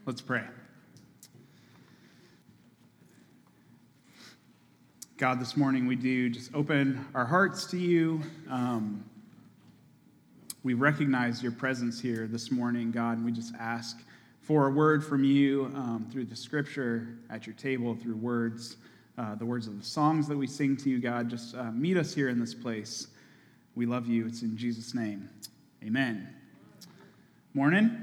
Let's pray. God, this morning we do just open our hearts to you. We recognize your presence here this morning, God, and we just ask for a word from you through the scripture at your table, through words, the words of the songs that we sing to you, God. Just meet us here in this place. We love you. It's in Jesus' name. Amen. Morning.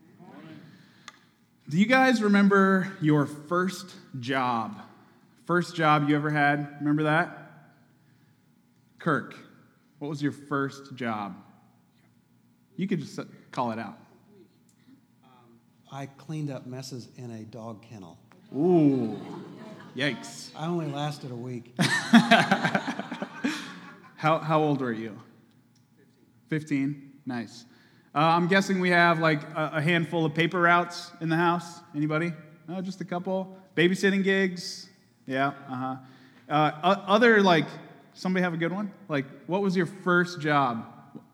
Do you guys remember your first job? First job you ever had? Remember that? Kirk, what was your first job? You could just call it out. I cleaned up messes in a dog kennel. Ooh, yikes. I only lasted a week. How old were you? 15? Nice. I'm guessing we have like a handful of paper routes in the house. Anybody? No, just a couple. Babysitting gigs? Yeah, other, like, somebody have a good one? Like, what was your first job?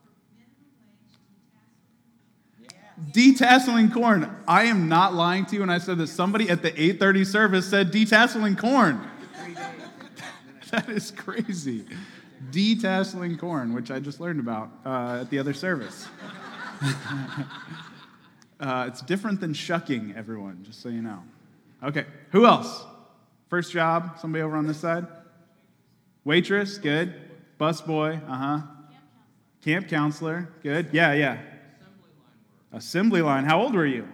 Detasseling corn. I am not lying to you when I said that somebody at the 8:30 service said detasseling corn. That is crazy. Detasseling corn, which I just learned about at the other service. It's different than shucking, everyone, just so you know. Okay, who else? First job, somebody over on this side? Waitress, good. Busboy, Camp counselor, good. Yeah. Assembly line. How old were you?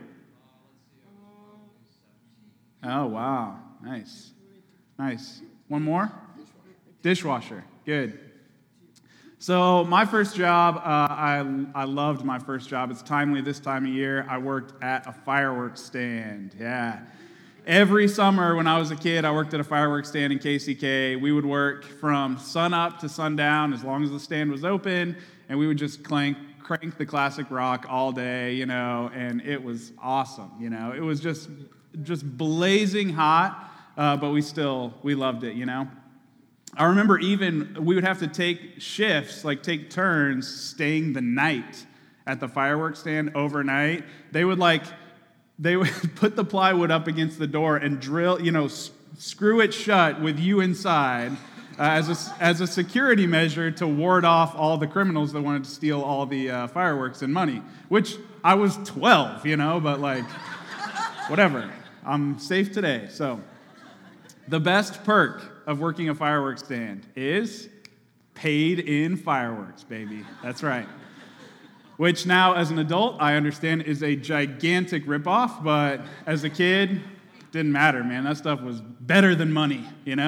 Oh, wow. Nice. One more? Dishwasher. Good. So my first job, I loved my first job. It's timely this time of year. I worked at a fireworks stand. Yeah. Every summer when I was a kid, I worked at a fireworks stand in KCK. We would work from sun up to sundown as long as the stand was open, and we would just crank the classic rock all day, and it was awesome, It was just blazing hot, but we loved it, I remember even we would have to take shifts, like take turns staying the night at the fireworks stand overnight. They would put the plywood up against the door and drill, screw it shut with you inside as a security measure to ward off all the criminals that wanted to steal all the fireworks and money, which I was 12, but whatever. I'm safe today. So the best perk of working a fireworks stand is paid in fireworks, baby. That's right. Which now, as an adult, I understand is a gigantic ripoff, but as a kid, didn't matter, man. That stuff was better than money,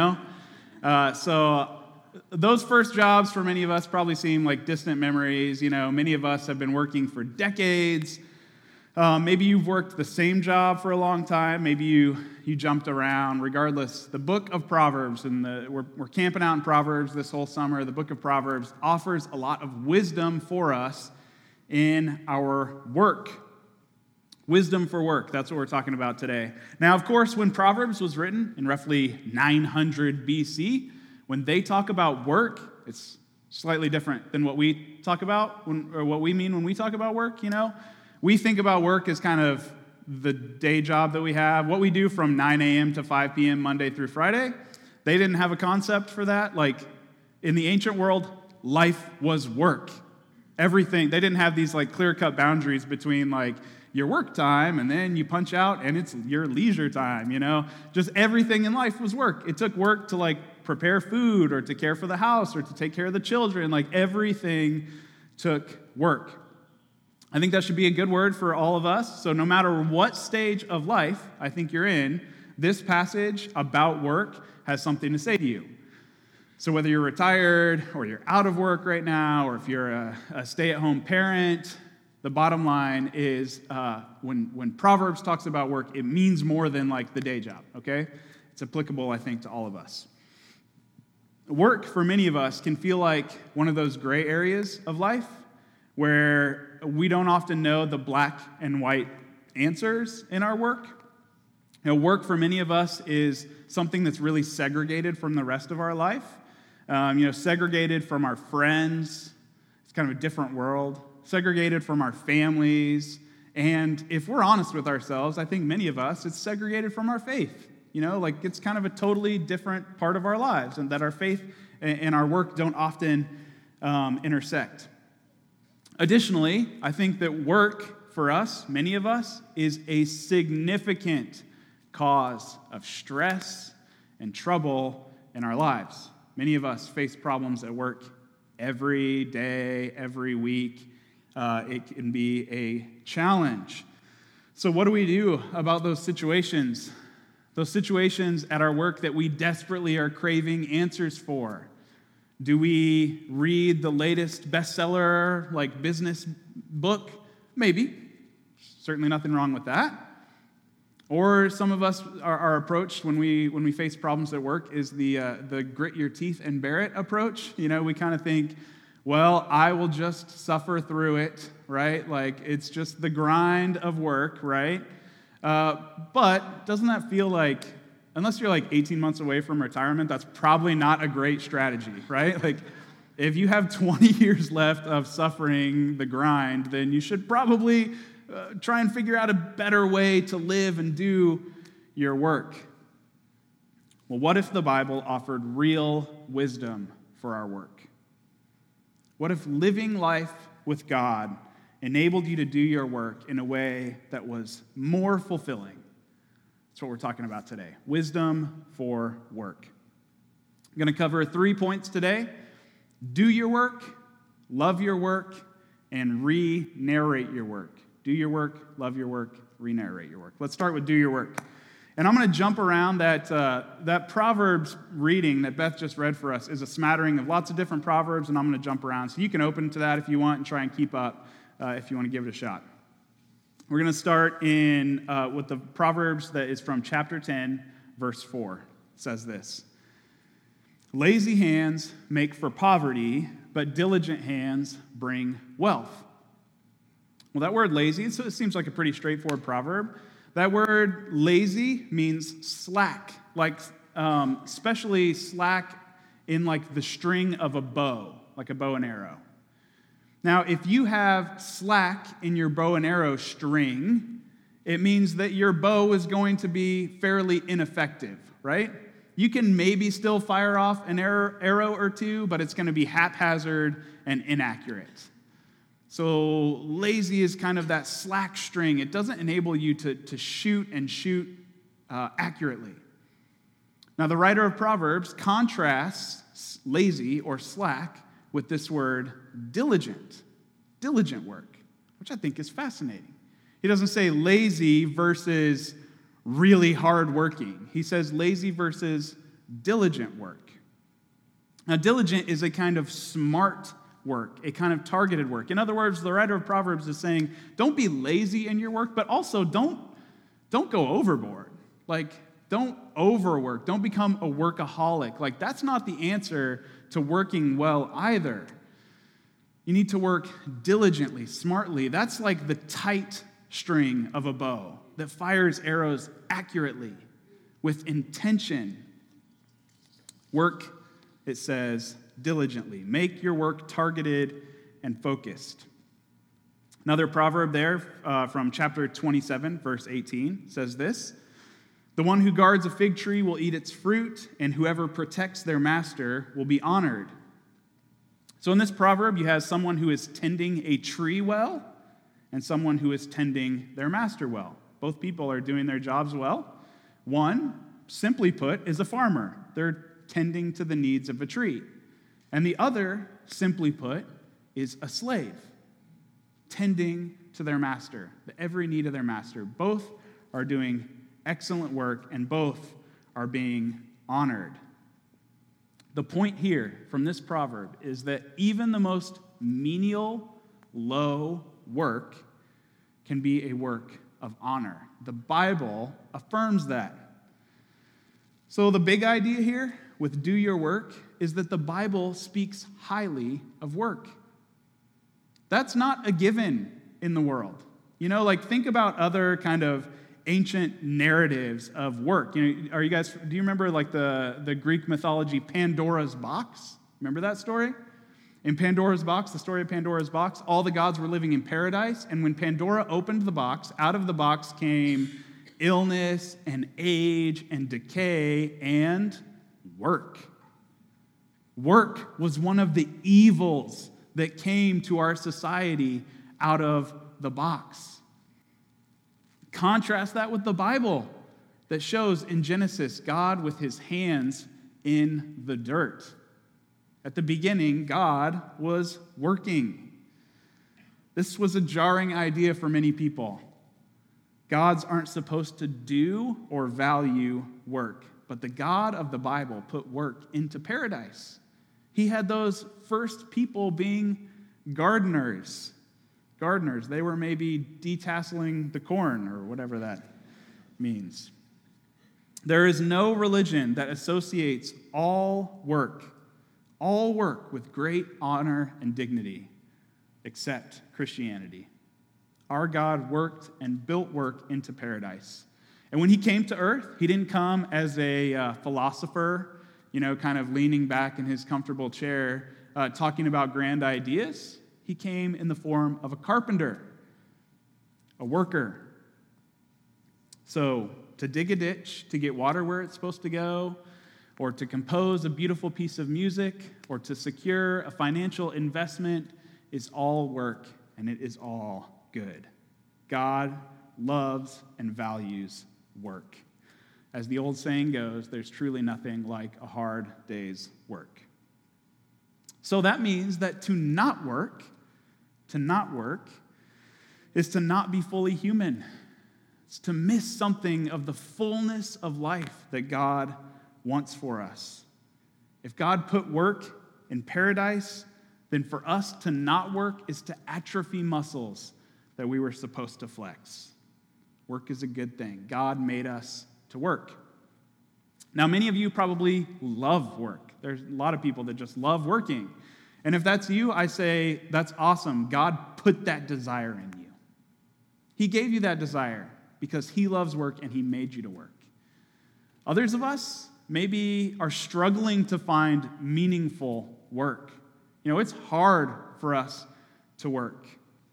So those first jobs for many of us probably seem like distant memories. Many of us have been working for decades. Maybe you've worked the same job for a long time. Maybe you jumped around. Regardless, the book of Proverbs, and we're camping out in Proverbs this whole summer. The book of Proverbs offers a lot of wisdom for us in our work. Wisdom for work, that's what we're talking about today. Now, of course, when Proverbs was written in roughly 900 BC, when they talk about work, it's slightly different than what we talk about, or what we mean when we talk about work, We think about work as kind of the day job that we have, what we do from 9 a.m. to 5 p.m. Monday through Friday. They didn't have a concept for that. Like, in the ancient world, life was work. Everything, they didn't have these clear-cut boundaries between your work time and then you punch out and it's your leisure time, Just everything in life was work. It took work to prepare food or to care for the house or to take care of the children. Everything took work. I think that should be a good word for all of us. So no matter what stage of life I think you're in, this passage about work has something to say to you. So whether you're retired or you're out of work right now, or if you're a stay-at-home parent, the bottom line is when Proverbs talks about work, it means more than the day job, okay? It's applicable, I think, to all of us. Work, for many of us, can feel like one of those gray areas of life where we don't often know the black and white answers in our work. Work for many of us is something that's really segregated from the rest of our life. Segregated from our friends. It's kind of a different world. Segregated from our families And if we're honest with ourselves, I think many of us, it's segregated from our faith. Like it's kind of a totally different part of our lives, and that our faith and our work don't often intersect. Additionally, I think that work for us, many of us, is a significant cause of stress and trouble in our lives. Many of us face problems at work every day, every week. It can be a challenge. So what do we do about those situations? Those situations at our work that we desperately are craving answers for. Do we read the latest bestseller, like business book? Maybe. Certainly nothing wrong with that. Or some of us, our approach when we face problems at work is the grit your teeth and bear it approach. We kind of think, well, I will just suffer through it, right? Like it's just the grind of work, right? But doesn't that feel like, unless you're like 18 months away from retirement, that's probably not a great strategy, right? Like if you have 20 years left of suffering the grind, then you should probably try and figure out a better way to live and do your work. Well, what if the Bible offered real wisdom for our work? What if living life with God enabled you to do your work in a way that was more fulfilling? That's what we're talking about today. Wisdom for work. I'm going to cover 3 points today. Do your work, love your work, and re-narrate your work. Do your work, love your work, re-narrate your work. Let's start with do your work. And I'm going to jump around that Proverbs reading that Beth just read for us is a smattering of lots of different Proverbs, and I'm going to jump around. So you can open to that if you want and try and keep up if you want to give it a shot. We're going to start with the Proverbs that is from chapter 10, verse 4. It says this: "Lazy hands make for poverty, but diligent hands bring wealth." Well, that word lazy, it seems like a pretty straightforward proverb. That word lazy means slack, like especially slack in like the string of a bow, like a bow and arrow. Now, if you have slack in your bow and arrow string, it means that your bow is going to be fairly ineffective, right? You can maybe still fire off an arrow or two, but it's going to be haphazard and inaccurate. So lazy is kind of that slack string. It doesn't enable you to shoot accurately. Now, the writer of Proverbs contrasts lazy or slack with this word diligent work, which I think is fascinating. He doesn't say lazy versus really hard working. He says lazy versus diligent work. Now, diligent is a kind of smart work, a kind of targeted work. In other words, the writer of Proverbs is saying, don't be lazy in your work, but also don't go overboard. Like, don't overwork. Don't become a workaholic. Like, that's not the answer to working well either. You need to work diligently, smartly. That's like the tight string of a bow that fires arrows accurately with intention. Work, it says, diligently. Make your work targeted and focused. Another proverb there from chapter 27, verse 18 says this: "The one who guards a fig tree will eat its fruit, and whoever protects their master will be honored." So in this proverb, you have someone who is tending a tree well and someone who is tending their master well. Both people are doing their jobs well. One, simply put, is a farmer. They're tending to the needs of a tree. And the other, simply put, is a slave, tending to their master, the every need of their master. Both are doing excellent work, and both are being honored. The point here from this proverb is that even the most menial, low work can be a work of honor. The Bible affirms that. So the big idea here with do your work is that the Bible speaks highly of work. That's not a given in the world. Like think about other kind of ancient narratives of work. Do you remember like the Greek mythology Pandora's box? Remember that story? In Pandora's box, the story of Pandora's box, all the gods were living in paradise, and when Pandora opened the box, out of the box came illness and age and decay and work. Work was one of the evils that came to our society out of the box. Contrast that with the Bible that shows in Genesis God with his hands in the dirt. At the beginning, God was working. This was a jarring idea for many people. Gods aren't supposed to do or value work, but the God of the Bible put work into paradise. He had those first people being gardeners. Gardeners, they were maybe detasseling the corn or whatever that means. There is no religion that associates all work with great honor and dignity, except Christianity. Our God worked and built work into paradise. And when he came to earth, he didn't come as a philosopher, kind of leaning back in his comfortable chair, talking about grand ideas. He came in the form of a carpenter, a worker. So, to dig a ditch, to get water where it's supposed to go, or to compose a beautiful piece of music, or to secure a financial investment is all work, and it is all good. God loves and values work. As the old saying goes, there's truly nothing like a hard day's work. So that means that to not work is to not be fully human. It's to miss something of the fullness of life that God wants for us. If God put work in paradise, then for us to not work is to atrophy muscles that we were supposed to flex. Work is a good thing. God made us to work. Now, many of you probably love work. There's a lot of people that just love working. And if that's you, I say, that's awesome. God put that desire in you. He gave you that desire because he loves work and he made you to work. Others of us maybe are struggling to find meaningful work. It's hard for us to work.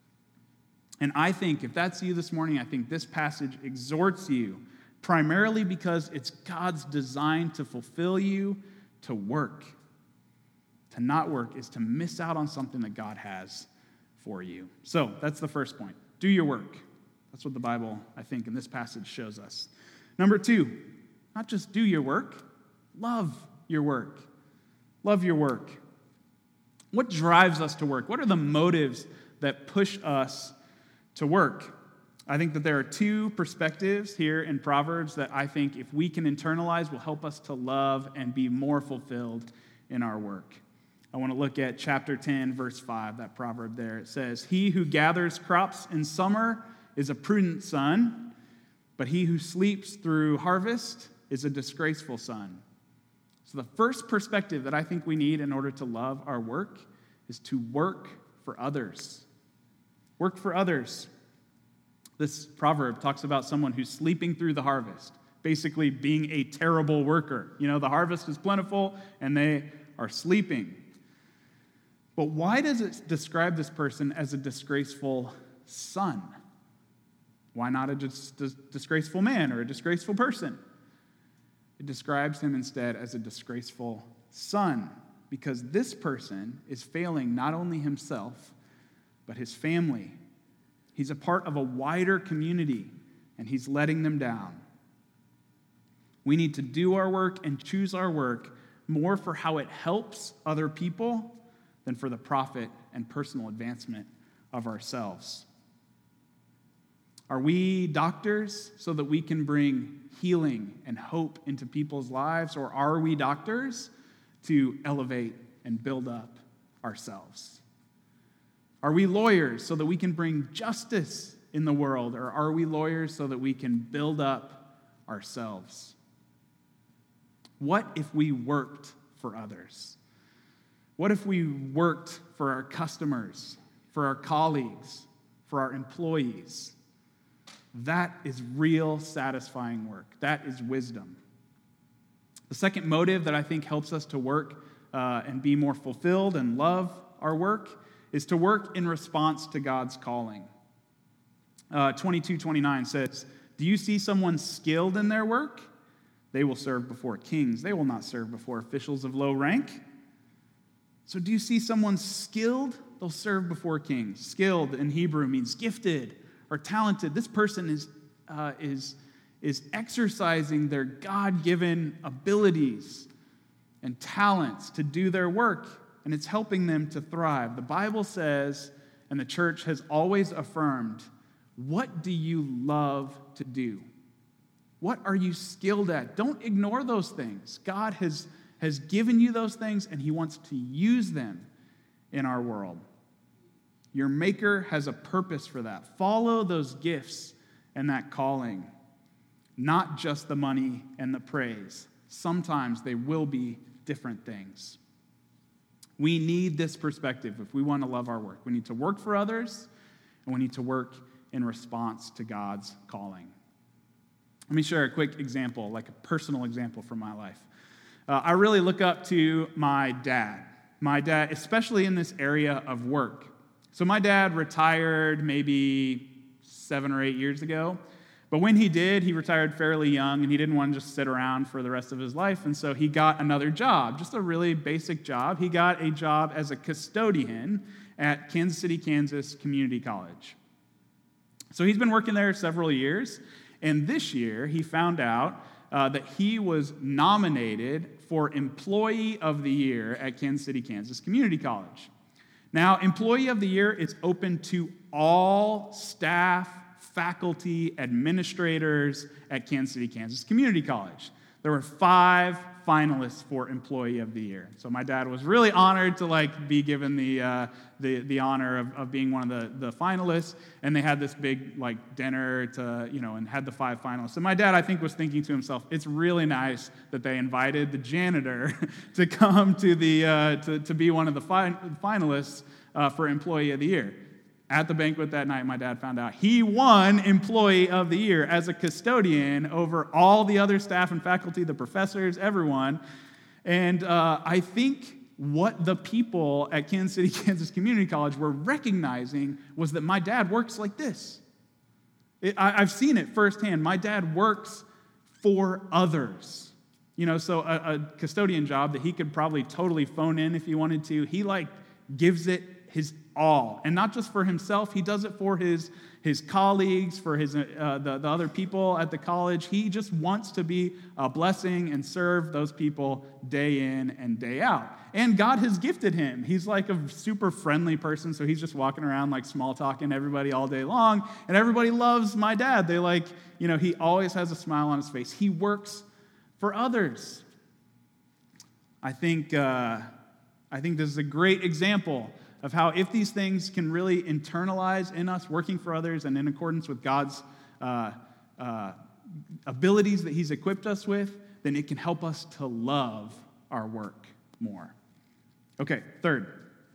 And I think if that's you this morning, I think this passage exhorts you primarily because it's God's design to fulfill you to work. To not work is to miss out on something that God has for you. So that's the first point. Do your work. That's what the Bible, I think, in this passage shows us. Number 2, not just do your work, love your work. Love your work. What drives us to work? What are the motives that push us to work? I think that there are 2 perspectives here in Proverbs that I think if we can internalize will help us to love and be more fulfilled in our work. I want to look at chapter 10, verse 5, that proverb there. It says, "He who gathers crops in summer is a prudent son, but he who sleeps through harvest is a disgraceful son." So the first perspective that I think we need in order to love our work is to work for others. Work for others. This proverb talks about someone who's sleeping through the harvest, basically being a terrible worker. The harvest is plentiful and they are sleeping. But why does it describe this person as a disgraceful son? Why not a disgraceful man or a disgraceful person? It describes him instead as a disgraceful son, because this person is failing not only himself, but his family. He's a part of a wider community, and he's letting them down. We need to do our work and choose our work more for how it helps other people than for the profit and personal advancement of ourselves. Are we doctors so that we can bring healing and hope into people's lives, or are we doctors to elevate and build up ourselves? Are we lawyers so that we can bring justice in the world, or are we lawyers so that we can build up ourselves? What if we worked for others? What if we worked for our customers, for our colleagues, for our employees? That is real satisfying work. That is wisdom. The second motive that I think helps us to work and be more fulfilled and love our work is to work in response to God's calling. 22:29 says, "Do you see someone skilled in their work? They will serve before kings. They will not serve before officials of low rank." So do you see someone skilled? They'll serve before kings. Skilled in Hebrew means gifted or talented. This person is exercising their God-given abilities and talents to do their work, and it's helping them to thrive. The Bible says, and the church has always affirmed, what do you love to do? What are you skilled at? Don't ignore those things. God has given you those things, and he wants to use them in our world. Your Maker has a purpose for that. Follow those gifts and that calling, not just the money and the praise. Sometimes they will be different things. We need this perspective if we want to love our work. We need to work for others, and we need to work in response to God's calling. Let me share a quick example, like a personal example from my life. I really look up to my dad. My dad, especially in this area of work. So my dad retired maybe 7 or 8 years ago. But when he did, he retired fairly young, and he didn't want to just sit around for the rest of his life. And so he got another job, just a really basic job. He got a job as a custodian at Kansas City, Kansas Community College. So he's been working there several years. And this year, he found out that he was nominated for Employee of the Year at Kansas City, Kansas Community College. Now, Employee of the Year is open to all staff, faculty, administrators at Kansas City, Kansas Community College. There were 5 finalists for Employee of the Year. So my dad was really honored to be given the honor of being one of the finalists. And they had this big dinner and had the 5 finalists. And my dad, I think, was thinking to himself, it's really nice that they invited the janitor to come to to be one of the finalists for Employee of the Year. At the banquet that night, my dad found out he won Employee of the Year as a custodian over all the other staff and faculty, the professors, everyone. And I think what the people at Kansas City, Kansas Community College were recognizing was that my dad works like this. I've seen it firsthand. My dad works for others. So a custodian job that he could probably totally phone in if he wanted to, he gives it his all. And not just for himself, he does it for his colleagues, for the other people at the college. He just wants to be a blessing and serve those people day in and day out. And God has gifted him. He's a super friendly person, so he's just walking around small talking everybody all day long, and everybody loves my dad. They he always has a smile on his face. He works for others. I think this is a great example of how if these things can really internalize in us, working for others and in accordance with God's abilities that he's equipped us with, then it can help us to love our work more. Okay, third,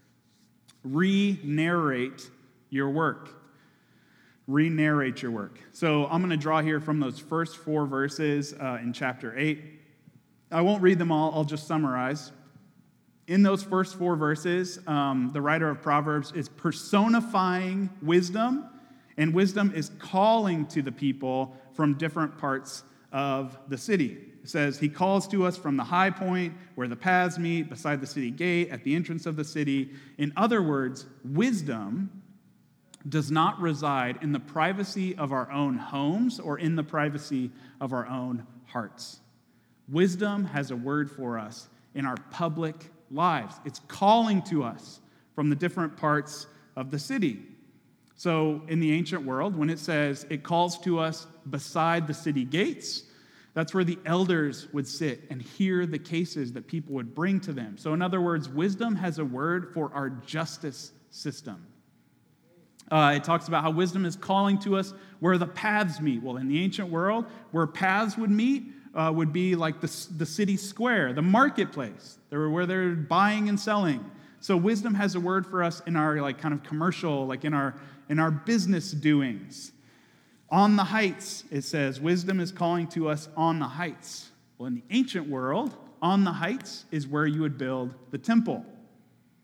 re-narrate your work. Re-narrate your work. So I'm going to draw here from those first 4 verses in chapter 8. I won't read them all, I'll just summarize. In those first 4 verses, the writer of Proverbs is personifying wisdom, and wisdom is calling to the people from different parts of the city. It says, he calls to us from the high point where the paths meet, beside the city gate, at the entrance of the city. In other words, wisdom does not reside in the privacy of our own homes or in the privacy of our own hearts. Wisdom has a word for us in our public lives. It's calling to us from the different parts of the city. So in the ancient world, when it says it calls to us beside the city gates, that's where the elders would sit and hear the cases that people would bring to them. So in other words, wisdom has a word for our justice system. It talks about how wisdom is calling to us where the paths meet. Well, in the ancient world, where paths would meet would be like the city square, the marketplace, where they're buying and selling. So wisdom has a word for us in our kind of commercial, in our business doings. On the heights, it says, wisdom is calling to us on the heights. Well, in the ancient world, on the heights is where you would build the temple.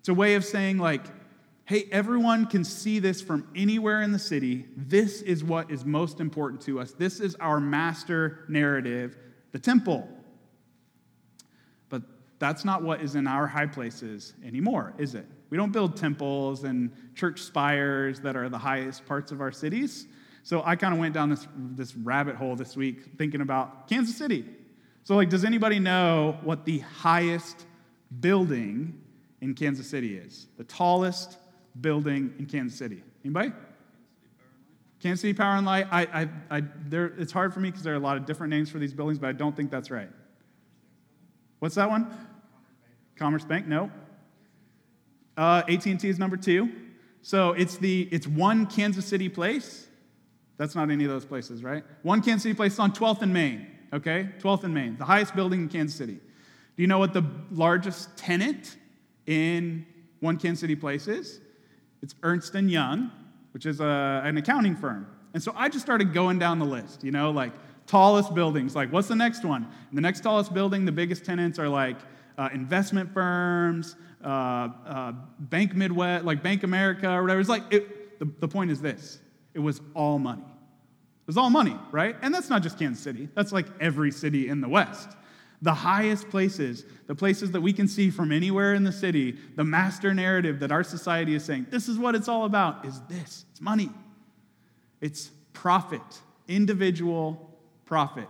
It's a way of saying, like, hey, everyone can see this from anywhere in the city. This is what is most important to us. This is our master narrative, the temple. But that's not what is in our high places anymore, is it? We don't build temples and church spires that are the highest parts of our cities. So I kind of went down this rabbit hole this week thinking about Kansas City. So, like, does anybody know what the highest building in Kansas City is? The tallest building in Kansas City. Anybody? Kansas City Power and Light. It's hard for me because there are a lot of different names for these buildings, but I don't think that's right. What's that one? Commerce Bank. No. AT&T is number 2. So it's one Kansas City place. That's not any of those places, right? One Kansas City place is on 12th and Main. Okay, 12th and Main, the highest building in Kansas City. Do you know what the largest tenant in one Kansas City place is? It's Ernst & Young, which is an accounting firm. And so I just started going down the list, like tallest buildings. Like, what's the next one? And the next tallest building, the biggest tenants are like investment firms, Bank Midwest, like Bank America or whatever. It's like, the point is this. It was all money. It was all money, right? And that's not just Kansas City. That's like every city in the West. The highest places, the places that we can see from anywhere in the city, the master narrative that our society is saying, this is what it's all about, is this. It's money. It's profit, individual profit.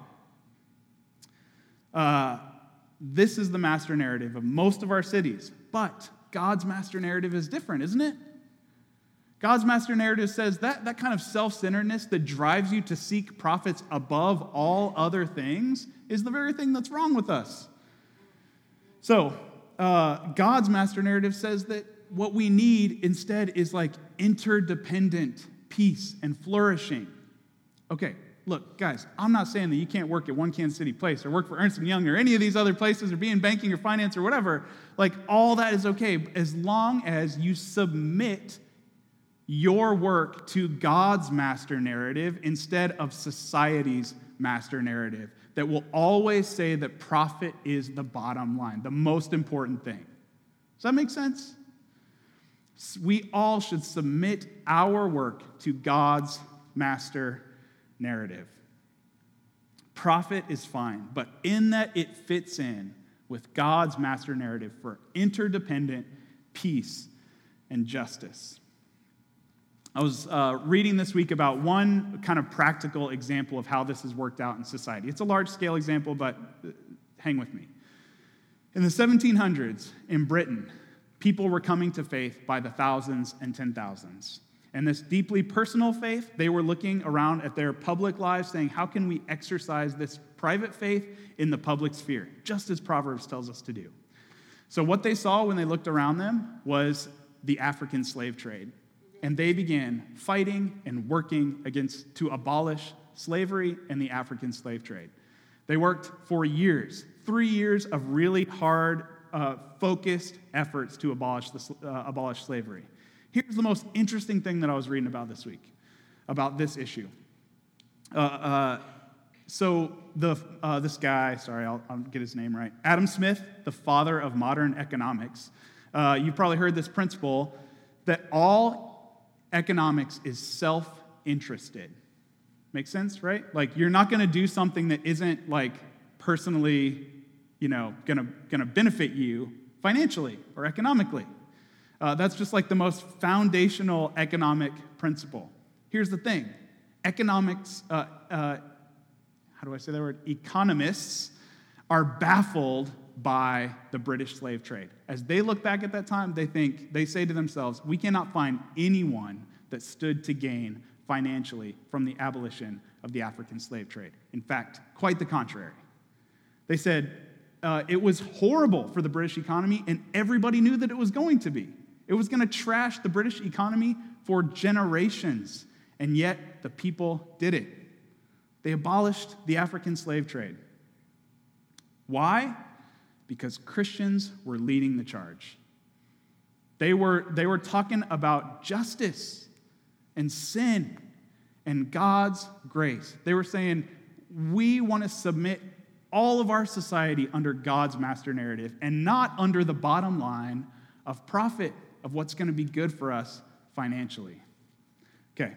This is the master narrative of most of our cities. But God's master narrative is different, isn't it? God's master narrative says that kind of self-centeredness that drives you to seek profits above all other things is the very thing that's wrong with us. So, God's master narrative says that what we need instead is like interdependent peace and flourishing. Okay, look, guys, I'm not saying that you can't work at one Kansas City place or work for Ernst & Young or any of these other places or be in banking or finance or whatever. Like, all that is okay as long as you submit your work to God's master narrative instead of society's master narrative that will always say that profit is the bottom line, the most important thing. Does that make sense? We all should submit our work to God's master narrative. Profit is fine, but in that it fits in with God's master narrative for interdependent peace and justice. I was reading this week about one kind of practical example of how this has worked out in society. It's a large-scale example, but hang with me. In the 1700s, in Britain, people were coming to faith by the thousands and 10,000s. And this deeply personal faith, they were looking around at their public lives saying, how can we exercise this private faith in the public sphere, just as Proverbs tells us to do. So what they saw when they looked around them was the African slave trade. And they began fighting and working to abolish slavery and the African slave trade. They worked for years, 3 years of really hard, focused efforts to abolish slavery. Here's the most interesting thing that I was reading about this week, about this issue. This guy, sorry, I'll get his name right, Adam Smith, the father of modern economics, you've probably heard this principle that all economics is self-interested. Make sense, right? Like, you're not going to do something that isn't, like, personally, going to benefit you financially or economically. That's just, like, the most foundational economic principle. Here's the thing. Economics, how do I say that word? Economists are baffled by the British slave trade. As they look back at that time, they say to themselves, we cannot find anyone that stood to gain financially from the abolition of the African slave trade. In fact, quite the contrary. They said it was horrible for the British economy, and everybody knew that it was going to be. It was going to trash the British economy for generations, and yet the people did it. They abolished the African slave trade. Why? Because Christians were leading the charge. They were talking about justice and sin and God's grace. They were saying, we want to submit all of our society under God's master narrative and not under the bottom line of profit, of what's going to be good for us financially. Okay.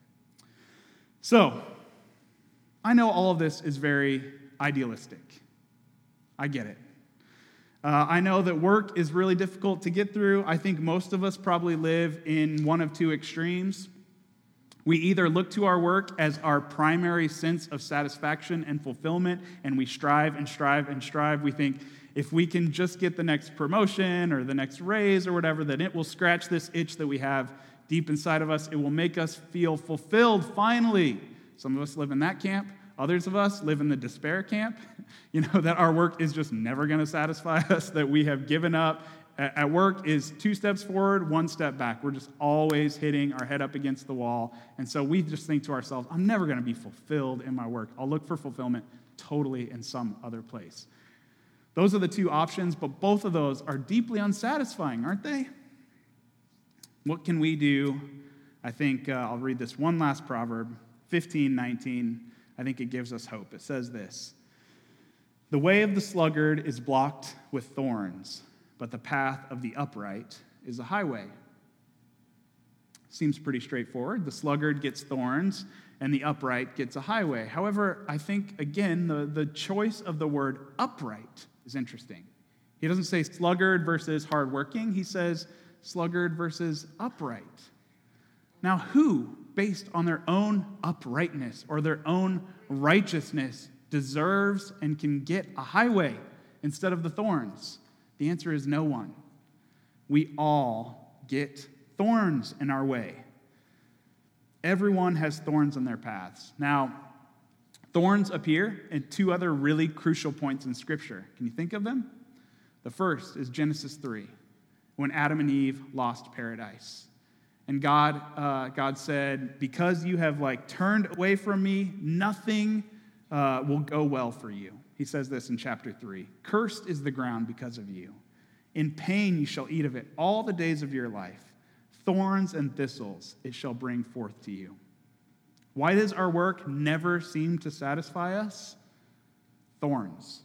So, I know all of this is very idealistic. I get it. I know that work is really difficult to get through. I think most of us probably live in one of two extremes. We either look to our work as our primary sense of satisfaction and fulfillment, and we strive and strive and strive. We think if we can just get the next promotion or the next raise or whatever, then it will scratch this itch that we have deep inside of us. It will make us feel fulfilled finally. Some of us live in that camp. Others of us live in the despair camp, that our work is just never going to satisfy us, that we have given up. At work is 2 steps forward, 1 step back. We're just always hitting our head up against the wall. And so we just think to ourselves, I'm never going to be fulfilled in my work. I'll look for fulfillment totally in some other place. Those are the two options, but both of those are deeply unsatisfying, aren't they? What can we do? I think I'll read this one last proverb, 15:19. I think it gives us hope. It says this: "The way of the sluggard is blocked with thorns, but the path of the upright is a highway." Seems pretty straightforward. The sluggard gets thorns, and the upright gets a highway. However, I think, again, the choice of the word upright is interesting. He doesn't say sluggard versus hardworking. He says sluggard versus upright. Now, who, based on their own uprightness or their own righteousness, deserves and can get a highway instead of the thorns? The answer is no one. We all get thorns in our way. Everyone has thorns in their paths. Now, thorns appear at 2 other really crucial points in Scripture. Can you think of them? The first is Genesis 3, when Adam and Eve lost paradise. And God said, because you have turned away from me, nothing will go well for you. He says this in chapter 3. "Cursed is the ground because of you. In pain you shall eat of it all the days of your life. Thorns and thistles it shall bring forth to you." Why does our work never seem to satisfy us? Thorns.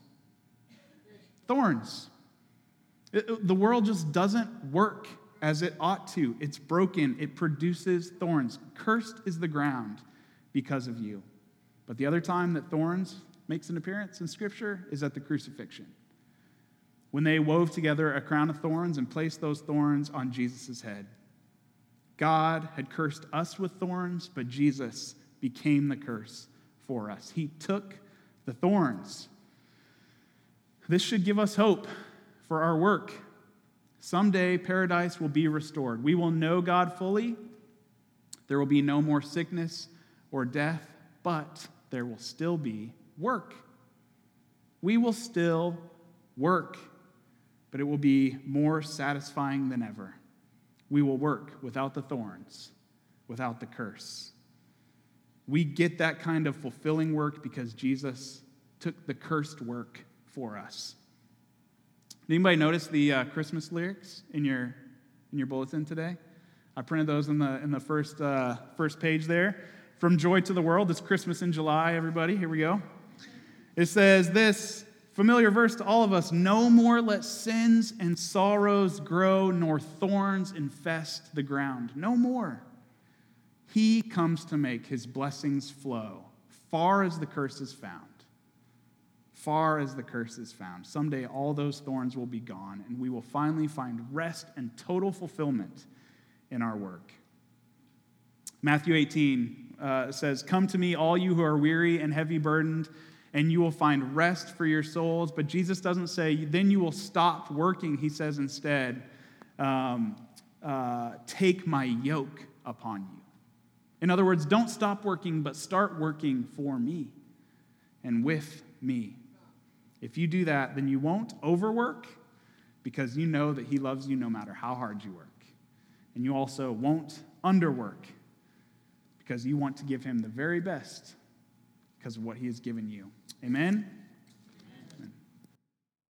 Thorns. The world just doesn't work as it ought to. It's broken. It produces thorns. Cursed is the ground because of you. But the other time that thorns makes an appearance in Scripture is at the crucifixion, when they wove together a crown of thorns and placed those thorns on Jesus' head. God had cursed us with thorns, but Jesus became the curse for us. He took the thorns. This should give us hope for our work. Someday, paradise will be restored. We will know God fully. There will be no more sickness or death, but there will still be work. We will still work, but it will be more satisfying than ever. We will work without the thorns, without the curse. We get that kind of fulfilling work because Jesus took the cursed work for us. Anybody notice the Christmas lyrics in your bulletin today? I printed those in the first page there. From Joy to the World. It's Christmas in July, everybody. Here we go. It says this familiar verse to all of us: "No more let sins and sorrows grow, nor thorns infest the ground." No more. He comes to make his blessings flow, far as the curse is found. Far as the curse is found. Someday all those thorns will be gone, and we will finally find rest and total fulfillment in our work. Matthew 18 says, "Come to me, all you who are weary and heavy burdened, and you will find rest for your souls." But Jesus doesn't say, then you will stop working. He says instead, take my yoke upon you. In other words, don't stop working, but start working for me and with me. If you do that, then you won't overwork, because you know that he loves you no matter how hard you work. And you also won't underwork, because you want to give him the very best because of what he has given you. Amen?